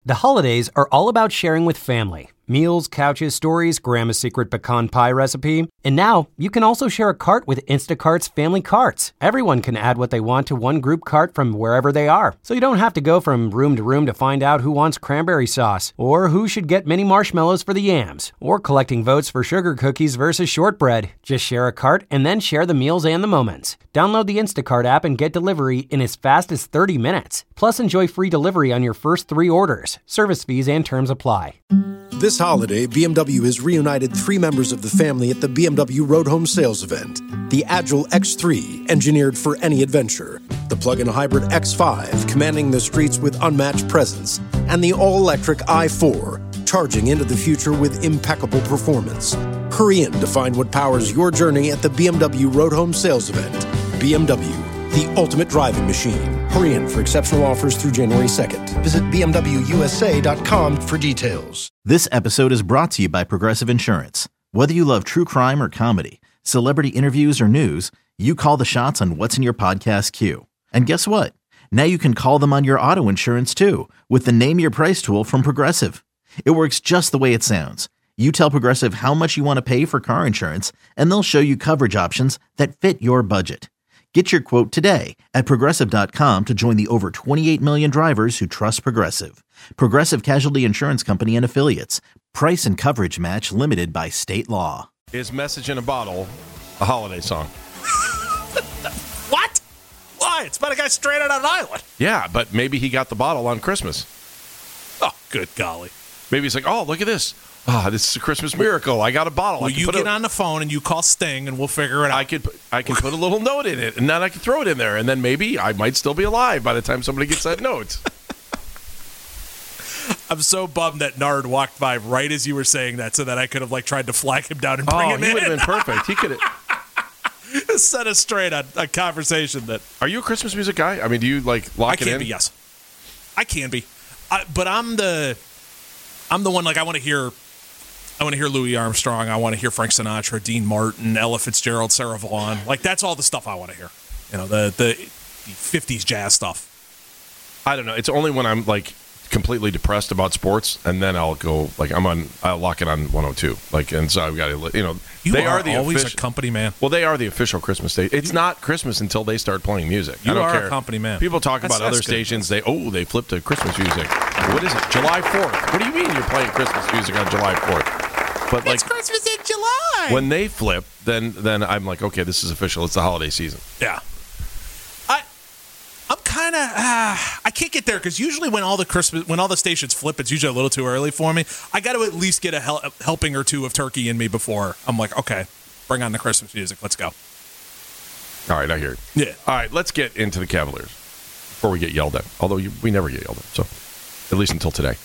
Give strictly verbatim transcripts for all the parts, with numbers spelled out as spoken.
The holidays are all about sharing with family. Meals, couches, stories, Grandma's secret pecan pie recipe. And now, you can also share a cart with Instacart's Family Carts. Everyone can add what they want to one group cart from wherever they are. So you don't have to go from room to room to find out who wants cranberry sauce, or who should get mini marshmallows for the yams, or collecting votes for sugar cookies versus shortbread. Just share a cart and then share the meals and the moments. Download the Instacart app and get delivery in as fast as thirty minutes. Plus, enjoy free delivery on your first three orders. Service fees and terms apply. This holiday, B M W has reunited three members of the family at the B M W Road Home Sales Event. The Agile X three, engineered for any adventure. The plug-in hybrid X five, commanding the streets with unmatched presence. And the all-electric i four, charging into the future with impeccable performance. Hurry in to find what powers your journey at the B M W Road Home Sales Event. B M W, the ultimate driving machine. Hurry in for exceptional offers through January second. Visit B M W U S A dot com for details. This episode is brought to you by Progressive Insurance. Whether you love true crime or comedy, celebrity interviews or news, you call the shots on what's in your podcast queue. And guess what? Now you can call them on your auto insurance too with the Name Your Price tool from Progressive. It works just the way it sounds. You tell Progressive how much you want to pay for car insurance, and they'll show you coverage options that fit your budget. Get your quote today at Progressive dot com to join the over twenty-eight million drivers who trust Progressive. Progressive Casualty Insurance Company and Affiliates. Price and coverage match limited by state law. Is Message in a Bottle a holiday song? What? Why? It's about a guy stranded on an island. Yeah, but maybe he got the bottle on Christmas. Oh, good golly. Maybe he's like, oh, look at this. Ah, oh, this is a Christmas miracle. I got a bottle. Well, you get a, on the phone and you call Sting, and we'll figure it out. I could, I can put a little note in it, and then I can throw it in there, and then maybe I might still be alive by the time somebody gets that note. I'm so bummed that Nard walked by right as you were saying that, so that I could have like tried to flag him down and bring oh, him he in. Oh, he would have been perfect. He could have set us straight on a conversation that. Are you a Christmas music guy? I mean, do you like lock I it can in? be, yes. I can be, I, but I'm the, I'm the one like I want to hear. I want to hear Louis Armstrong. I want to hear Frank Sinatra, Dean Martin, Ella Fitzgerald, Sarah Vaughan. Like, that's all the stuff I want to hear. You know, the, the the fifties jazz stuff. I don't know. It's only when I'm, like, completely depressed about sports, and then I'll go, like, I'm on, I'll lock it on one oh two. Like, and so I've got to, you know. You they are, are the always official, a company man. Well, they are the official Christmas station. It's not Christmas until they start playing music. You I don't are care. a company man. People talk That's- about other that's good. stations. They, oh, they flipped to Christmas music. What is it? July fourth. What do you mean you're playing Christmas music on July fourth? But like, it's Christmas in July. when they flip, then then I'm like, okay, this is official. It's the holiday season. Yeah. I, I'm kind of, uh, I can't get there because usually when all the Christmas, when all the stations flip, it's usually a little too early for me. I got to at least get a hel- helping or two of turkey in me before I'm like, okay, bring on the Christmas music. Let's go. All right, I hear it. Yeah. All right, let's get into the Cavaliers before we get yelled at. Although you, we never get yelled at, so at least until today.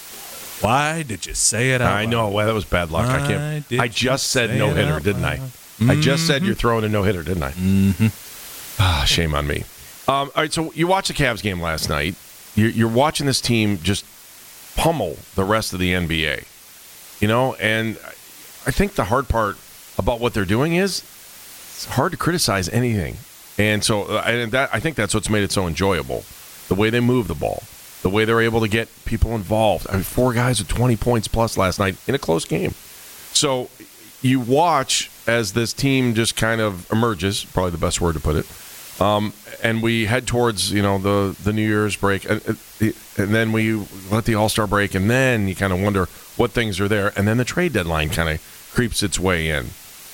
Why did you say it out I know. Well, that was bad luck. I Why can't. did I you just said say no it hitter, out didn't I? loud? I just said you're throwing a no hitter, didn't I? Mm-hmm. Ah, shame on me. Um, all right, so you watched the Cavs game last night. You're, you're watching this team just pummel the rest of the N B A. You know, and I think the hard part about what they're doing is it's hard to criticize anything. And so, uh, and that I think that's what's made it so enjoyable. The way they move the ball, the way they're able to get people involved. I mean, four guys with twenty points plus last night in a close game. So you watch as this team just kind of emerges, probably the best word to put it, um, and we head towards, you know, the, the New Year's break, and, and then we let the All-Star break, and then you kind of wonder what things are there, and then the trade deadline kind of creeps its way in.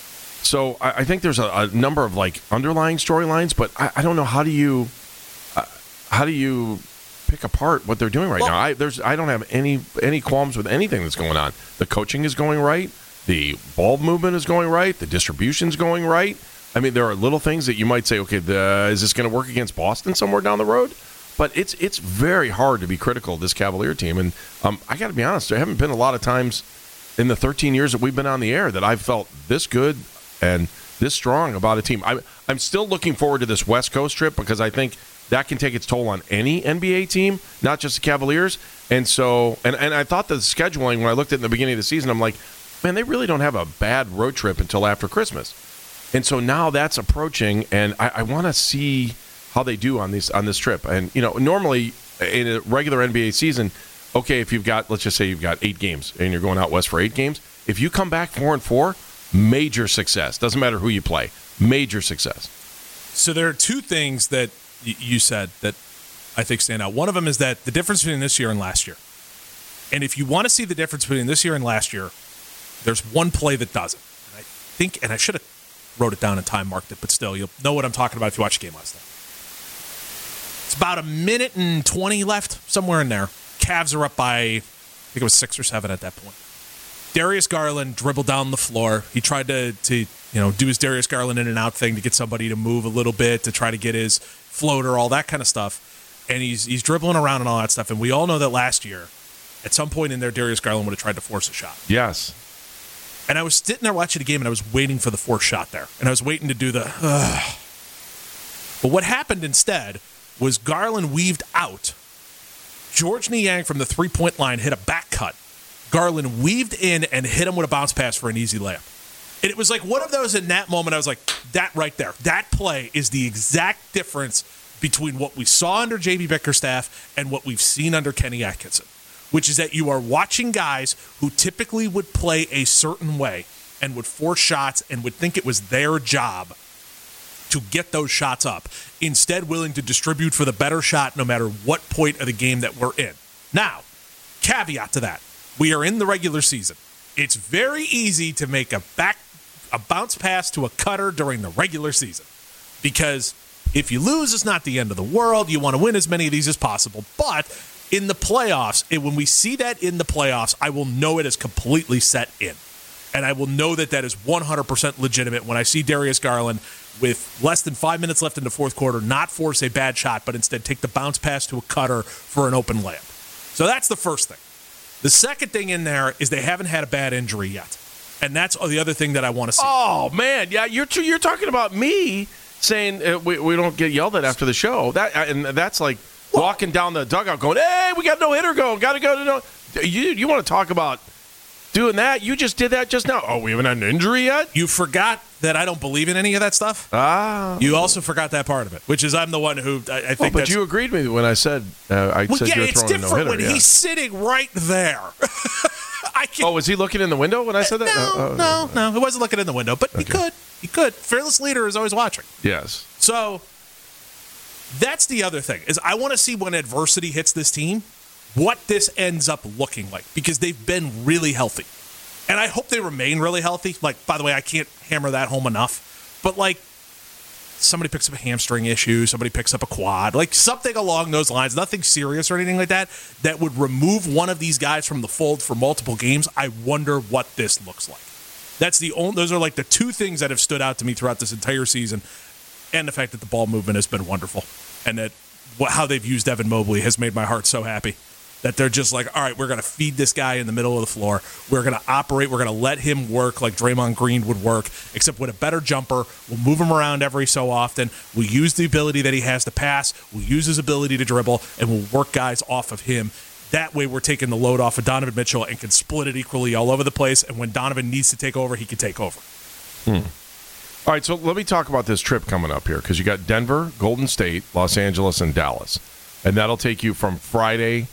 So I, I think there's a, a number of, like, underlying storylines, but I, I don't know, how do you uh, how do you pick apart what they're doing right well, now? I there's I don't have any any qualms with anything that's going on. The coaching is going right. The ball movement is going right. The distribution's going right. I mean, there are little things that you might say, okay, the, is this going to work against Boston somewhere down the road? But it's it's very hard to be critical of this Cavalier team. And um, I got to be honest, there haven't been a lot of times in the thirteen years that we've been on the air that I've felt this good and this strong about a team. I'm, I'm still looking forward to this West Coast trip because I think that can take its toll on any N B A team, not just the Cavaliers. And so, and, and I thought the scheduling, when I looked at it in the beginning of the season, I'm like, man, they really don't have a bad road trip until after Christmas. And so now that's approaching, and I, I want to see how they do on these on this trip. And, you know, normally in a regular N B A season, okay, if you've got, let's just say you've got eight games and you're going out west for eight games, if you come back four and four, major success. Doesn't matter who you play. Major success. So there are two things that y- you said that I think stand out. One of them is that the difference between this year and last year. And if you want to see the difference between this year and last year, there's one play that doesn't. And I think, and I should have wrote it down and time marked it, but still, you'll know what I'm talking about if you watch the game last night. It's about a minute and twenty left, somewhere in there. Cavs are up by, I think it was six or seven at that point. Darius Garland dribbled down the floor. He tried to, to you know, do his Darius Garland in and out thing to get somebody to move a little bit, to try to get his floater, all that kind of stuff. And he's he's dribbling around and all that stuff. And we all know that last year, at some point in there, Darius Garland would have tried to force a shot. Yes. And I was sitting there watching the game, and I was waiting for the forced shot there. And I was waiting to do the, ugh. But what happened instead was Garland weaved out. George Niang from the three-point line hit a back cut. Garland weaved in and hit him with a bounce pass for an easy layup. And it was like one of those in that moment, I was like, that right there, that play is the exact difference between what we saw under J B Bickerstaff and what we've seen under Kenny Atkinson, which is that you are watching guys who typically would play a certain way and would force shots and would think it was their job to get those shots up, instead willing to distribute for the better shot no matter what point of the game that we're in. Now, caveat to that, we are in the regular season. It's very easy to make a back a bounce pass to a cutter during the regular season, because if you lose, it's not the end of the world. You want to win as many of these as possible. But in the playoffs, it, when we see that in the playoffs, I will know it is completely set in. And I will know that that is one hundred percent legitimate when I see Darius Garland with less than five minutes left in the fourth quarter not force a bad shot, but instead take the bounce pass to a cutter for an open layup. So that's the first thing. The second thing in there is they haven't had a bad injury yet. And that's the other thing that I want to see. Oh, man. Yeah, you're you're talking about me saying uh, we, we don't get yelled at after the show. That And that's like walking down the dugout going, hey, we got no hitter going. Got to go to no. You, you want to talk about doing that? You just did that just now. Oh, we haven't had an injury yet? You forgot that I don't believe in any of that stuff. Ah. You also forgot that part of it, which is I'm the one who I, I think well, but that's... you agreed with me when I said uh, I well, said yeah, you were it's throwing a different no-hitter. when Yeah. he's sitting right there. I can't, oh, was he looking in the window when I said that? No, uh, uh, no, no. He wasn't looking in the window, but he could. He could. Fearless leader is always watching. Yes. So that's the other thing, is I want to see when adversity hits this team, what this ends up looking like, because they've been really healthy. And I hope they remain really healthy. Like, by the way, I can't hammer that home enough. But, like, somebody picks up a hamstring issue, somebody picks up a quad, like something along those lines, nothing serious or anything like that, that would remove one of these guys from the fold for multiple games. I wonder what this looks like. That's the only, those are like the two things that have stood out to me throughout this entire season, and the fact that the ball movement has been wonderful, and that how they've used Evan Mobley has made my heart so happy. That they're just like, all right, we're going to feed this guy in the middle of the floor. We're going to operate. We're going to let him work like Draymond Green would work, except with a better jumper. We'll move him around every so often. We'll use the ability that he has to pass. We'll use his ability to dribble, and we'll work guys off of him. That way we're taking the load off of Donovan Mitchell and can split it equally all over the place. And when Donovan needs to take over, he can take over. Hmm. All right, so let me talk about this trip coming up here, because you got Denver, Golden State, Los Angeles, and Dallas. And that'll take you from Friday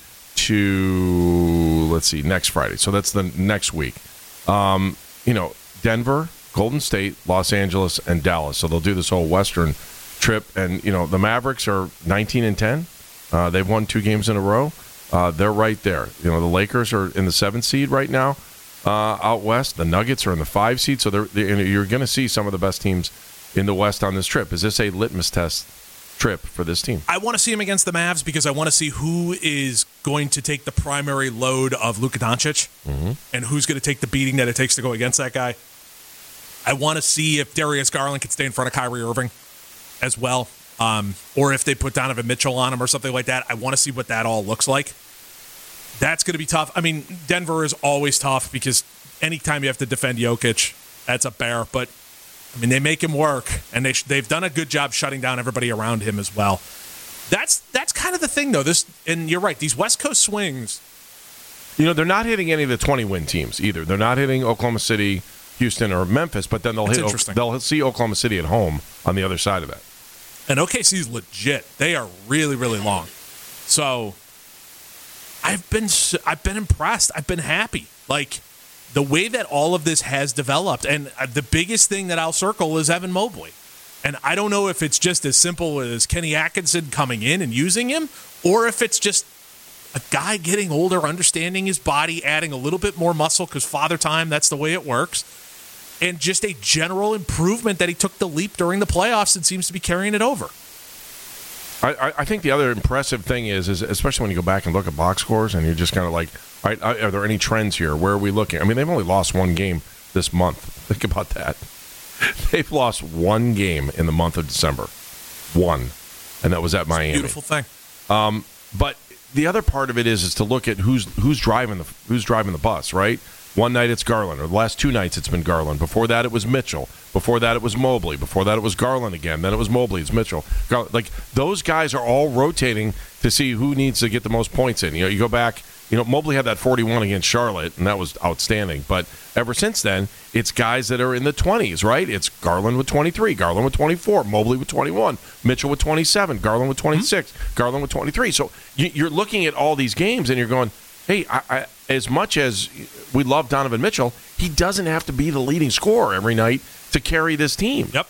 to, let's see, next Friday. So that's the next week. Um, you know, Denver, Golden State, Los Angeles, and Dallas. So they'll do this whole Western trip. And, you know, the Mavericks are nineteen and ten. Uh, they've won two games in a row. Uh, they're right there. You know, the Lakers are in the seventh seed right now uh, out west. The Nuggets are in the five seed. So they're, they're, you're going to see some of the best teams in the West on this trip. Is this a litmus test trip for this team? I want to see him against the Mavs because I want to see who is going to take the primary load of Luka Doncic, mm-hmm. and who's going to take the beating that it takes to go against that guy. I want to see if Darius Garland can stay in front of Kyrie Irving as well, um, or if they put Donovan Mitchell on him or something like that. I want to see what that all looks like. That's going to be tough. I mean, Denver is always tough because anytime you have to defend Jokic, that's a bear, but I mean, they make him work, and they sh- they've done a good job shutting down everybody around him as well. That's that's kind of the thing, though. This, and you're right, these West Coast swings. You know, they're not hitting any of the twenty-win teams either. They're not hitting Oklahoma City, Houston, or Memphis, but then they'll hit. They'll see Oklahoma City at home on the other side of that. And O K C is legit. They are really, really long. So I've been I've been impressed. I've been happy. Like the way that all of this has developed, and the biggest thing that I'll circle is Evan Mobley. And I don't know if it's just as simple as Kenny Atkinson coming in and using him, or if it's just a guy getting older, understanding his body, adding a little bit more muscle because father time, that's the way it works, and just a general improvement that he took the leap during the playoffs and seems to be carrying it over. I, I think the other impressive thing is, is, especially when you go back and look at box scores, and you're just kind of like, all right, are there any trends here? Where are we looking? I mean, they've only lost one game this month. Think about that. They've lost one game in the month of December. One. And that was at Miami. Beautiful thing. Um, but the other part of it is is to look at who's who's driving the who's driving the bus, right? One night it's Garland, or the last two nights it's been Garland. Before that it was Mitchell. Before that it was Mobley. Before that it was Garland again. Then it was Mobley. It's Mitchell. Garland. Like those guys are all rotating to see who needs to get the most points in. You know, you go back. You know, Mobley had that forty-one against Charlotte, and that was outstanding. But ever since then, it's guys that are in the twenties, right? It's Garland with twenty-three, Garland with twenty-four, Mobley with twenty-one, Mitchell with twenty-seven, Garland with twenty-six, mm-hmm. Garland with twenty-three. So you're looking at all these games, and you're going, hey, I, I, as much as we love Donovan Mitchell, he doesn't have to be the leading scorer every night to carry this team. Yep.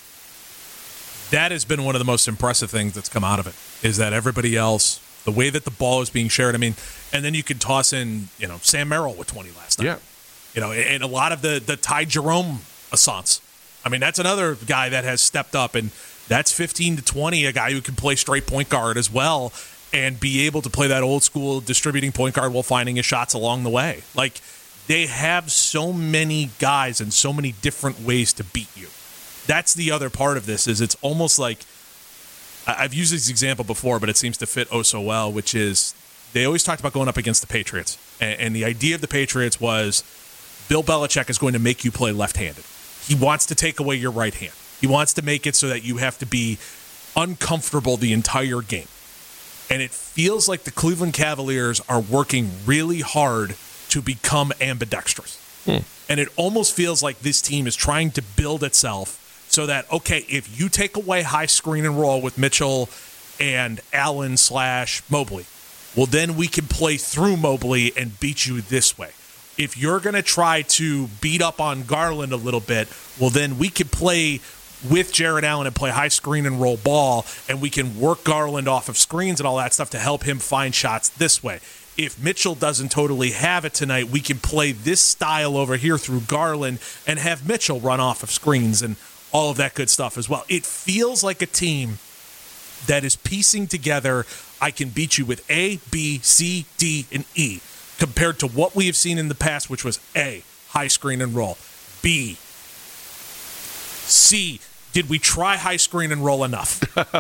That has been one of the most impressive things that's come out of it, is that everybody else, the way that the ball is being shared, I mean, and then you could toss in, you know, Sam Merrill with twenty last night. Yeah. You know, and a lot of the, the Ty Jerome assants. I mean, that's another guy that has stepped up, and that's fifteen to twenty, a guy who can play straight point guard as well and be able to play that old school distributing point guard while finding his shots along the way. Like, they have so many guys and so many different ways to beat you. That's the other part of this, is it's almost like, I've used this example before, but it seems to fit oh so well, which is they always talked about going up against the Patriots. And, and the idea of the Patriots was Bill Belichick is going to make you play left-handed. He wants to take away your right hand. He wants to make it so that you have to be uncomfortable the entire game. And it feels like the Cleveland Cavaliers are working really hard to become ambidextrous. Hmm. And it almost feels like this team is trying to build itself so that, okay, if you take away high screen and roll with Mitchell and Allen slash Mobley, well, then we can play through Mobley and beat you this way. If you're going to try to beat up on Garland a little bit, well, then we can play with Jared Allen and play high screen and roll ball, and we can work Garland off of screens and all that stuff to help him find shots this way. If Mitchell doesn't totally have it tonight, we can play this style over here through Garland and have Mitchell run off of screens and all of that good stuff as well. It feels like a team that is piecing together, I can beat you with A, B, C, D, and E, compared to what we have seen in the past, which was A, high screen and roll, B, C, did we try high screen and roll enough?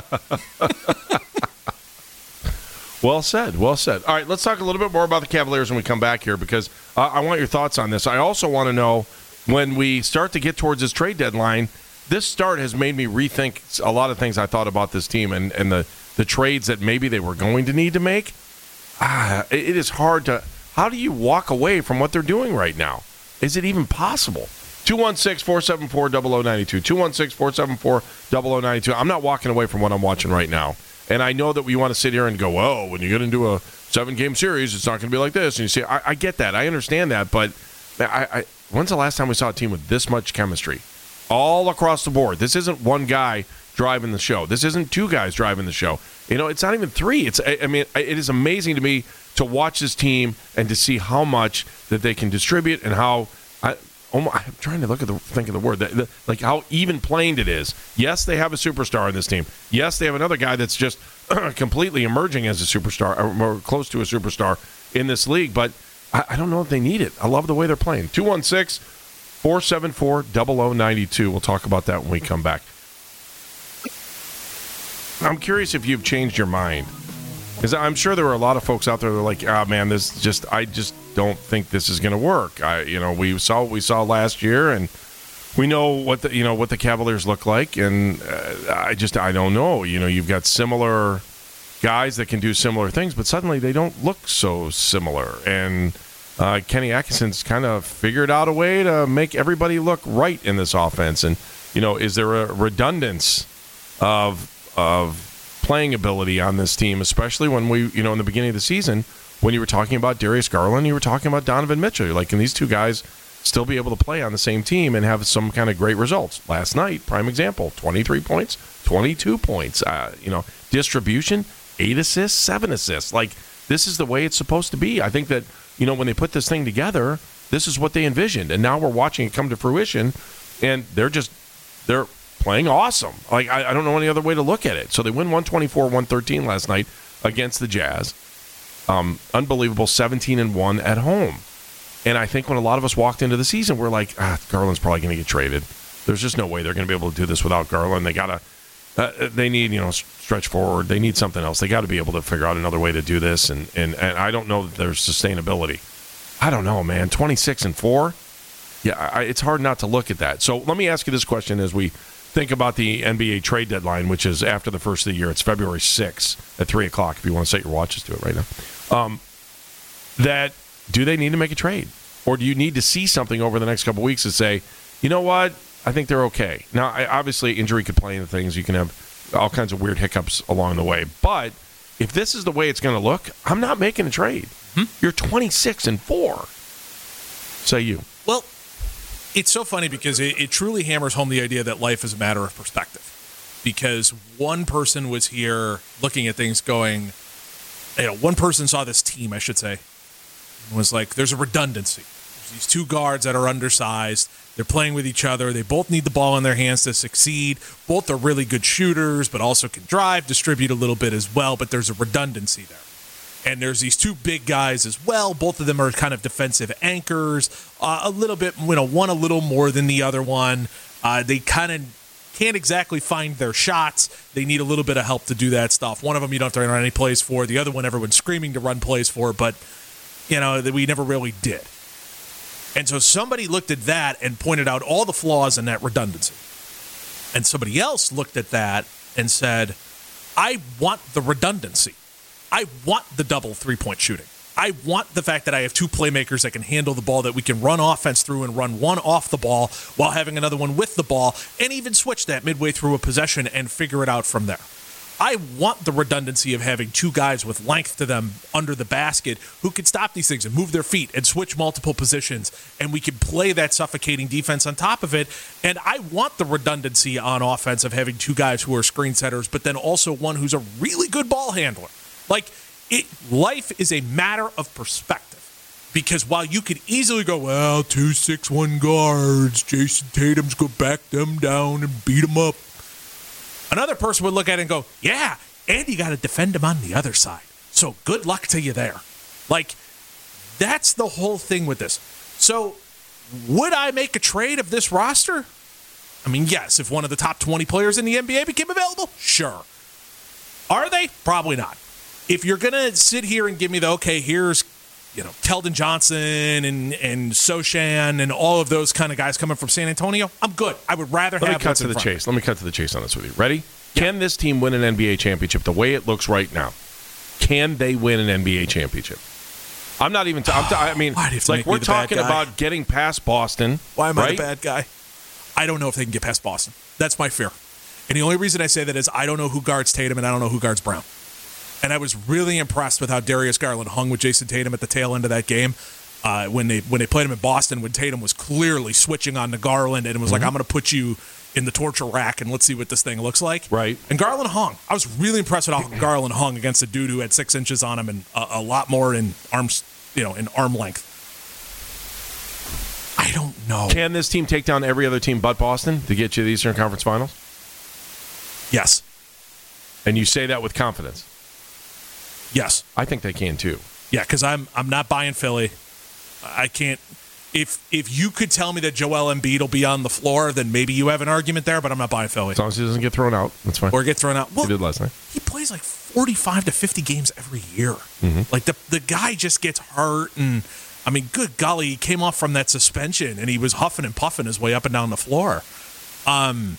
Well said, well said. All right, let's talk a little bit more about the Cavaliers when we come back here, because uh, I want your thoughts on this. I also want to know, when we start to get towards this trade deadline, this start has made me rethink a lot of things I thought about this team and, and the, the trades that maybe they were going to need to make. Ah, it, it is hard to – how do you walk away from what they're doing right now? Is it even possible? two one six, four seven four, zero zero nine two. two one six, four seven four, zero zero nine two. I'm not walking away from what I'm watching right now. And I know that we want to sit here and go, oh, when you get into a seven-game series, it's not going to be like this. And you see, I, I get that. I understand that. But I, I, when's the last time we saw a team with this much chemistry? All across the board. This isn't one guy driving the show. This isn't two guys driving the show. You know, it's not even three. It's I, I mean, it is amazing to me to watch this team and to see how much that they can distribute and how I, oh, I'm trying to look at the think of the word, the, the, like how even planed it is. Yes, they have a superstar in this team. Yes, they have another guy that's just completely emerging as a superstar, or more close to a superstar in this league. But I, I don't know if they need it. I love the way they're playing. two one six, four seven four, zero zero nine two. We'll talk about that when we come back. I'm curious if you've changed your mind, because I'm sure there were a lot of folks out there that are like, ah, oh, man, this just I just don't think this is going to work. I, you know, we saw what we saw last year, and we know what the you know what the Cavaliers look like, and uh, I just I don't know. You know, you've got similar guys that can do similar things, but suddenly they don't look so similar. And uh, Kenny Atkinson's kind of figured out a way to make everybody look right in this offense. And you know, is there a redundance of of playing ability on this team, especially when we, you know, in the beginning of the season, when you were talking about Darius Garland, you were talking about Donovan Mitchell. You're like, can these two guys still be able to play on the same team and have some kind of great results? Last night, prime example, twenty-three points, twenty-two points. Uh, you know, distribution, eight assists, seven assists. Like, this is the way it's supposed to be. I think that, you know, when they put this thing together, this is what they envisioned. And now we're watching it come to fruition, and they're just, they're playing awesome. Like, I, I don't know any other way to look at it. So they win one twenty-four one thirteen last night against the Jazz. Um, unbelievable seventeen and one at home. And I think when a lot of us walked into the season, we're like, ah, Garland's probably going to get traded. There's just no way they're going to be able to do this without Garland. They got to, uh, they need, you know, stretch forward. They need something else. They got to be able to figure out another way to do this. And, and, and I don't know that there's sustainability. I don't know, man. twenty-six and four. Yeah, I, it's hard not to look at that. So let me ask you this question as we think about the N B A trade deadline, which is after the first of the year. It's February sixth at three o'clock if you want to set your watches to it right now. Um, that do they need to make a trade? Or do you need to see something over the next couple of weeks to say, you know what, I think they're okay? Now, I, obviously, injury could play into things. You can have all kinds of weird hiccups along the way. But if this is the way it's going to look, I'm not making a trade. Hmm? You're twenty-six and four. Say you. Well, it's so funny because it, it truly hammers home the idea that life is a matter of perspective. Because one person was here looking at things going, you know, one person saw this team, I should say, and was like, there's a redundancy. There's these two guards that are undersized. They're playing with each other. They both need the ball in their hands to succeed. Both are really good shooters, but also can drive, distribute a little bit as well, but there's a redundancy there. And there's these two big guys as well. Both of them are kind of defensive anchors. Uh, a little bit, you know, one a little more than the other one. Uh, they kind of can't exactly find their shots. They need a little bit of help to do that stuff. One of them you don't have to run any plays for. The other one everyone's screaming to run plays for, but, you know, that we never really did. And so somebody looked at that and pointed out all the flaws in that redundancy. And somebody else looked at that and said, I want the redundancy. I want the double three-point shooting. I want the fact that I have two playmakers that can handle the ball, that we can run offense through and run one off the ball while having another one with the ball, and even switch that midway through a possession and figure it out from there. I want the redundancy of having two guys with length to them under the basket who can stop these things and move their feet and switch multiple positions, and we can play that suffocating defense on top of it. And I want the redundancy on offense of having two guys who are screen setters, but then also one who's a really good ball handler. Like, it, life is a matter of perspective. Because while you could easily go, well, two six one guards, Jason Tatum's going to back them down and beat them up. Another person would look at it and go, yeah, and you got to defend them on the other side. So good luck to you there. Like, that's the whole thing with this. So would I make a trade of this roster? I mean, yes, if one of the top twenty players in the N B A became available, sure. Are they? Probably not. If you're going to sit here and give me the, okay, here's, you know, Keldon Johnson and, and Sochan and all of those kind of guys coming from San Antonio, I'm good. I would rather Let have me cut to the chase. Let me cut to the chase on this with you. Ready? Yeah. Can this team win an N B A championship the way it looks right now? Can they win an N B A championship? I'm not even. T- I'm t- I mean, like we're talking about getting past Boston. Why am right? I the bad guy? I don't know if they can get past Boston. That's my fear. And the only reason I say that is I don't know who guards Tatum and I don't know who guards Brown. And I was really impressed with how Darius Garland hung with Jason Tatum at the tail end of that game. Uh, when they when they played him in Boston, when Tatum was clearly switching on to Garland and it was mm-hmm. like, I'm going to put you in the torture rack and let's see what this thing looks like. Right. And Garland hung. I was really impressed with how Garland hung against a dude who had six inches on him and a, a lot more in arms, you know, in arm length. I don't know. Can this team take down every other team but Boston to get you to the Eastern Conference Finals? Yes. And you say that with confidence? Yes. I think they can too. Yeah, because I'm I'm not buying Philly. I can't. If if you could tell me that Joel Embiid will be on the floor, then maybe you have an argument there, but I'm not buying Philly. As long as he doesn't get thrown out, that's fine. Or get thrown out. Well, he did last night. He plays like forty-five to fifty games every year. Mm-hmm. Like, the the guy just gets hurt, and, I mean, good golly, he came off from that suspension, and he was huffing and puffing his way up and down the floor. Um,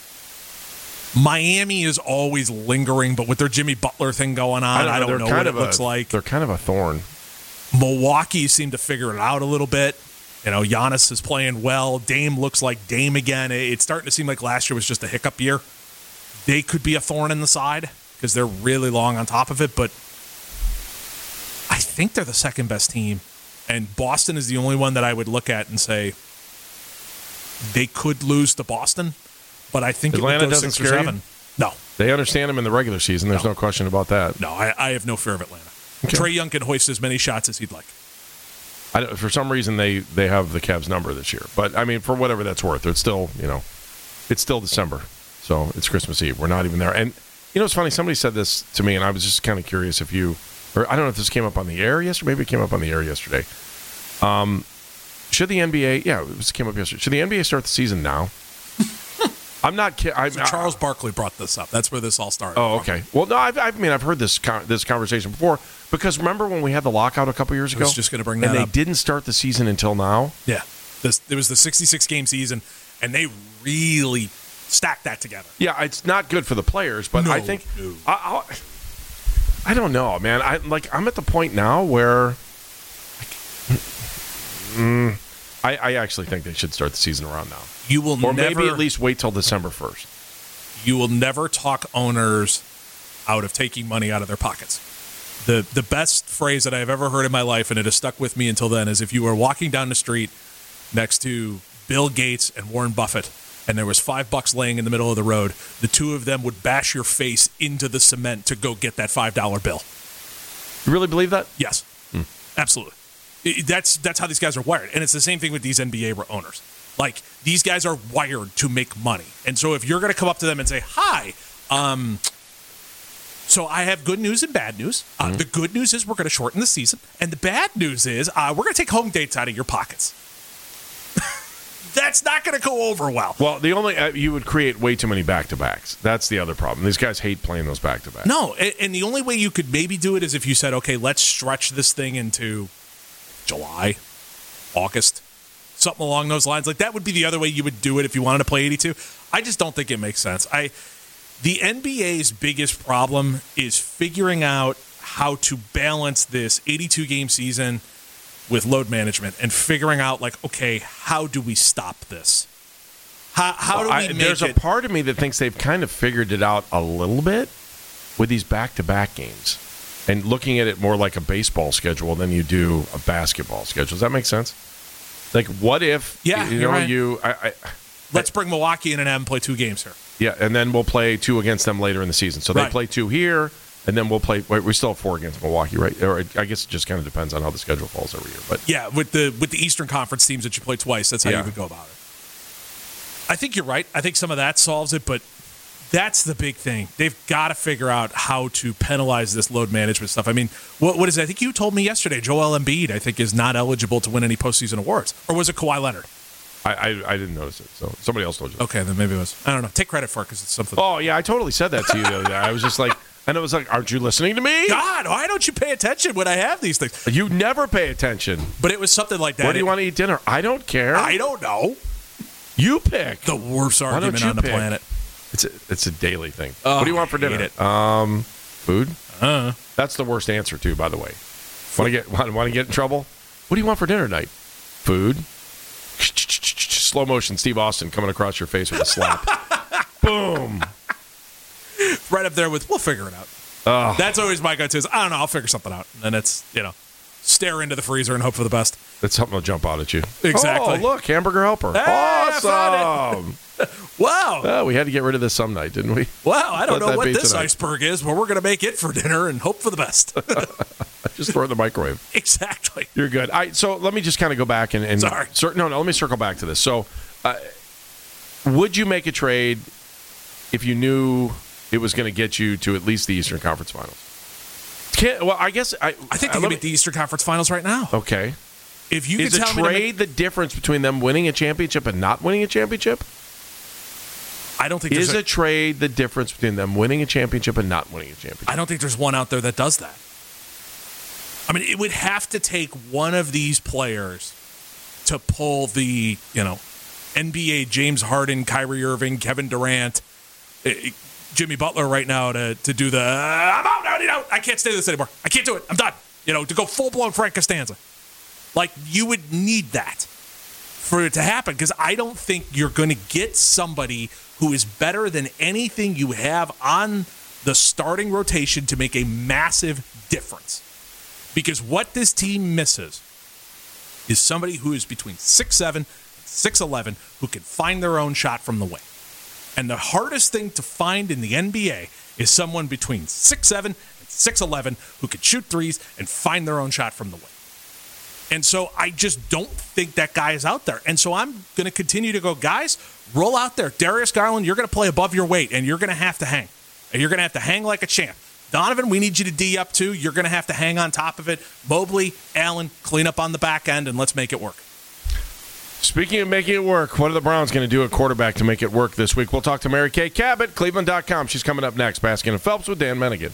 Miami is always lingering, but with their Jimmy Butler thing going on, I don't know, I don't know what it looks a, like. They're kind of a thorn. Milwaukee seemed to figure it out a little bit. You know, Giannis is playing well. Dame looks like Dame again. It's starting to seem like last year was just a hiccup year. They could be a thorn in the side because they're really long on top of it, but I think they're the second best team, and Boston is the only one that I would look at and say they could lose to Boston, but I think Atlanta it would go doesn't six or scare seven. you? No. They understand him in the regular season. There's no, no question about that. No, I, I have no fear of Atlanta. Okay. Trae Young can hoist as many shots as he'd like. I don't, for some reason, they, they have the Cavs number this year. But, I mean, for whatever that's worth, it's still, you know, it's still December. So it's Christmas Eve. We're not even there. And, you know, it's funny. Somebody said this to me, and I was just kind of curious if you, or I don't know if this came up on the air yesterday. Maybe it came up on the air yesterday. Um, should the N B A, yeah, it was, came up yesterday. Should the N B A start the season now? I'm not kidding. So Charles Barkley brought this up. That's where this all started. Oh, okay. Well, no, I've, I mean, I've heard this con- this conversation before because remember when we had the lockout a couple years ago? I was just going to bring that and up. And they didn't start the season until now? Yeah. This, it was the sixty-six game season, and they really stacked that together. Yeah, it's not good for the players, but no, I think no. I, I, I don't know, man. I like I'm at the point now where like, mm, I, I actually think they should start the season around now. You will or never, maybe at least wait till December first. You will never talk owners out of taking money out of their pockets. The the best phrase that I've ever heard in my life, and it has stuck with me until then, is if you were walking down the street next to Bill Gates and Warren Buffett, and there was five bucks laying in the middle of the road, the two of them would bash your face into the cement to go get that five dollar bill. You really believe that? Yes, hmm. absolutely. It, that's that's how these guys are wired, and it's the same thing with these N B A owners. Like, these guys are wired to make money. And so if you're going to come up to them and say, hi, um, so I have good news and bad news. Uh, mm-hmm. The good news is we're going to shorten the season. And the bad news is uh, we're going to take home dates out of your pockets. That's not going to go over well. Well, the only uh, you would create way too many back-to-backs. That's the other problem. These guys hate playing those back-to-backs. No, and, and the only way you could maybe do it is if you said, okay, let's stretch this thing into July, August, something along those lines. Like, that would be the other way you would do it if you wanted to play eighty-two. I just don't think it makes sense. I the N B A's biggest problem is figuring out how to balance this eighty-two game season with load management and figuring out, like, okay, how do we stop this? How how do we I, make there's it? a part of me that thinks they've kind of figured it out a little bit with these back-to-back games and looking at it more like a baseball schedule than you do a basketball schedule. Does that make sense? Like, what if, yeah, you you're know, right. you... I, I, Let's bring Milwaukee in and have them play two games here. Yeah, and then we'll play two against them later in the season. So right. they play two here, and then we'll play... Wait, we still have four against Milwaukee, right? Or I guess it just kind of depends on how the schedule falls every year. But yeah, with the with the Eastern Conference teams that you play twice, that's how yeah. you would go about it. I think you're right. I think some of that solves it, but that's the big thing. They've got to figure out how to penalize this load management stuff. I mean, what what is it? I think you told me yesterday, Joel Embiid, I think, is not eligible to win any postseason awards. Or was it Kawhi Leonard? I, I, I didn't notice it, so somebody else told you that. Okay, then maybe it was. I don't know. Take credit for it because it's something. Oh, yeah, I totally said that to you the other day. I was just like, and it was like, aren't you listening to me? God, why don't you pay attention when I have these things? You never pay attention. But it was something like that. Where do you it, want to eat dinner? I don't care. I don't know. You pick. The worst Why argument you on the pick? planet. It's a, it's a daily thing. Oh, what do you want for I hate dinner? it. Um, food. Uh, That's the worst answer too, by the way. Want to get want, want to get in trouble? What do you want for dinner tonight? Food. Slow motion. Steve Austin coming across your face with a slap. Boom. right up there with we'll figure it out. Oh. That's always my go-to. Is I don't know. I'll figure something out. And it's you know, stare into the freezer and hope for the best. That's something will jump out at you. Exactly. Oh, look, hamburger helper. Hey, I awesome. Wow. Oh, we had to get rid of this some night, didn't we? Wow. I don't Let know that what be this tonight. iceberg is, but we're going to make it for dinner and hope for the best. Just throw it in the microwave. Exactly. You're good. I, so let me just kind of go back and, and Sorry. Cir- no, no. Let me circle back to this. So, uh, would you make a trade if you knew it was going to get you to at least the Eastern Conference Finals? Can't, well, I guess I. I think I they can let make me- the Eastern Conference Finals right now. Okay. If you Is could a tell me to trade make, the difference between them winning a championship and not winning a championship? I don't think Is there's a trade the difference between them winning a championship and not winning a championship? I don't think there's one out there that does that. I mean, it would have to take one of these players to pull the, you know, N B A James Harden, Kyrie Irving, Kevin Durant, eh, Jimmy Butler right now to to do the, I'm out, out, out, I can't stay this anymore. I can't do it. I'm done. You know, to go full-blown Frank Costanza. Like, you would need that for it to happen because I don't think you're going to get somebody who is better than anything you have on the starting rotation to make a massive difference. Because what this team misses is somebody who is between six seven, six eleven, who can find their own shot from the wing. And the hardest thing to find in the N B A is someone between six seven and six eleven who can shoot threes and find their own shot from the wing. And so I just don't think that guy is out there. And so I'm going to continue to go, guys, roll out there. Darius Garland, you're going to play above your weight, and you're going to have to hang. And you're going to have to hang like a champ. Donovan, we need you to D up too. You're going to have to hang on top of it. Mobley, Allen, clean up on the back end, and let's make it work. Speaking of making it work, what are the Browns going to do at quarterback to make it work this week? We'll talk to Mary Kay Cabot, Cleveland dot com. She's coming up next. Baskin and Phelps with Dan Mennigan.